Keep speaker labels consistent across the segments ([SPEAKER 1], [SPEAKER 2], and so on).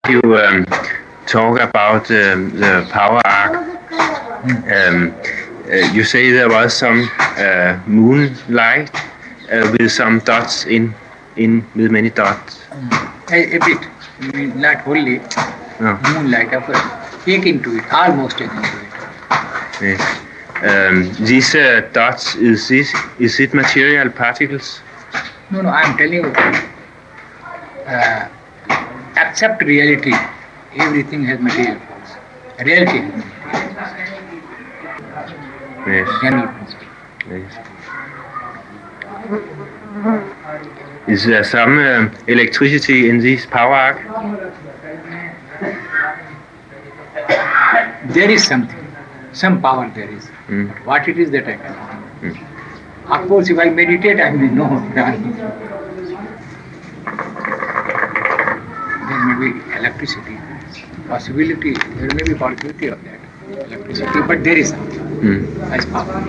[SPEAKER 1] you talk about the power arc. You say there was some moonlight with some dots in with many dots.
[SPEAKER 2] A bit, not wholly.
[SPEAKER 1] No.
[SPEAKER 2] Moonlight, of course, take into it, almost take into it.
[SPEAKER 1] Yes. These dots, is it material particles?
[SPEAKER 2] No, I am telling you, accept reality. Everything has material forms. Reality has material forms.
[SPEAKER 1] Yes.
[SPEAKER 2] General principle.
[SPEAKER 1] Yes. Is there some electricity in this power arc?
[SPEAKER 2] There is something, some power there is. But what it is, that I cannot know. Of course, if I meditate, I may know. There may be electricity, possibility, there may be possibility of that electricity, but there is something as power.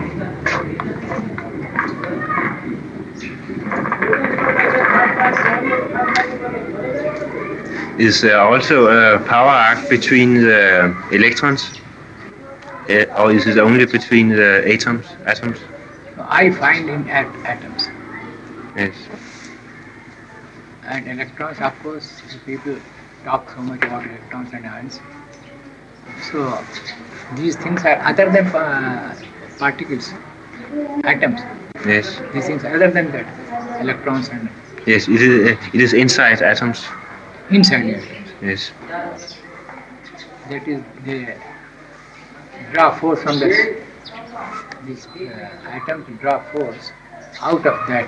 [SPEAKER 1] Is there also a power arc between the electrons? Or is it only between the atoms?
[SPEAKER 2] I find in atoms.
[SPEAKER 1] Yes.
[SPEAKER 2] And electrons, of course, people talk so much about electrons and ions. So these things are other than particles, atoms.
[SPEAKER 1] Yes.
[SPEAKER 2] These things are other than that, electrons and.
[SPEAKER 1] Yes, it is inside atoms.
[SPEAKER 2] Inside the atoms.
[SPEAKER 1] Yes.
[SPEAKER 2] That is, they draw force from this atom to draw force out of that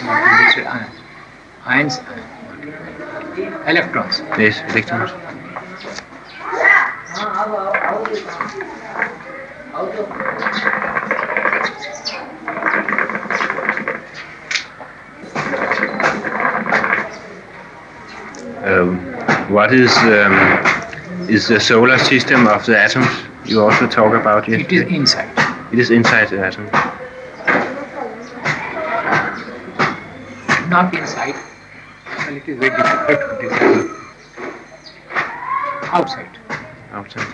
[SPEAKER 2] ions, electrons.
[SPEAKER 1] Yes, electrons. What is the solar system of the atoms you also talk about?
[SPEAKER 2] It is inside.
[SPEAKER 1] It is inside the atom.
[SPEAKER 2] Not inside. Well, it is very difficult to decide. Outside.
[SPEAKER 1] Outside.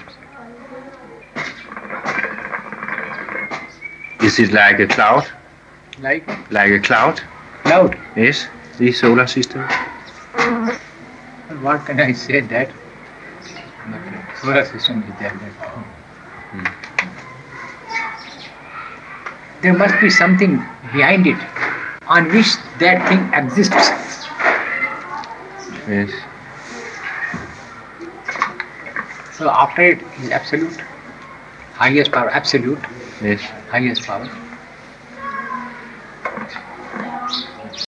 [SPEAKER 1] Is it like a cloud?
[SPEAKER 2] Like?
[SPEAKER 1] Like a cloud?
[SPEAKER 2] Cloud.
[SPEAKER 1] Yes, the solar system.
[SPEAKER 2] What can I say that? But solar system is there. There must be something behind it on which that thing exists.
[SPEAKER 1] Yes.
[SPEAKER 2] So after it is absolute, highest power, absolute,
[SPEAKER 1] Yes.
[SPEAKER 2] highest power.